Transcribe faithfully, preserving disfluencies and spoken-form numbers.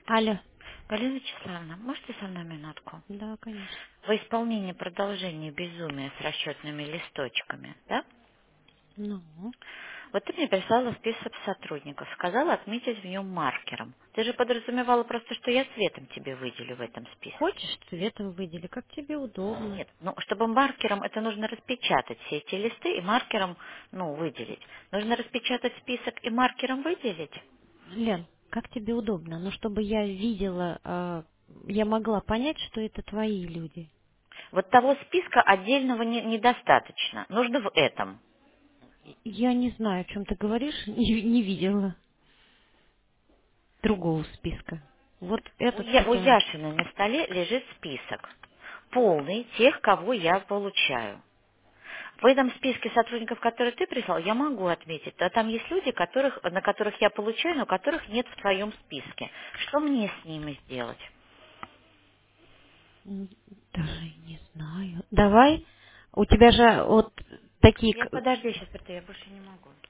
Алло. Галина Вячеславовна, можете со мной минутку? Да, конечно. Во исполнение продолжения безумия с расчетными листочками, да? Ну, Вот ты мне прислала список сотрудников, сказала отметить в нем маркером. Ты же подразумевала просто, что я цветом тебе выделю в этом списке. хочешь, цветом выдели, как тебе удобно. Нет, ну, чтобы маркером, это нужно распечатать все эти листы и маркером, ну, выделить. Нужно распечатать список и маркером выделить. Лен, как тебе удобно? Но чтобы я видела, а, я могла понять, что это твои люди. Вот того списка отдельного не- недостаточно. Нужно в этом. Я не знаю, о чем ты говоришь, не, не видела другого списка. Вот У, этот, Я- у который... Яшиной на столе лежит список, полный тех, кого я получаю. В этом списке сотрудников, которые ты прислал, я могу отметить, а там есть люди, которых, на которых я получаю, но которых нет в твоем списке. Что мне с ними сделать? м, Даже не знаю. Давай, у тебя же вот такие... Нет, к- подожди, сейчас это я больше не могу.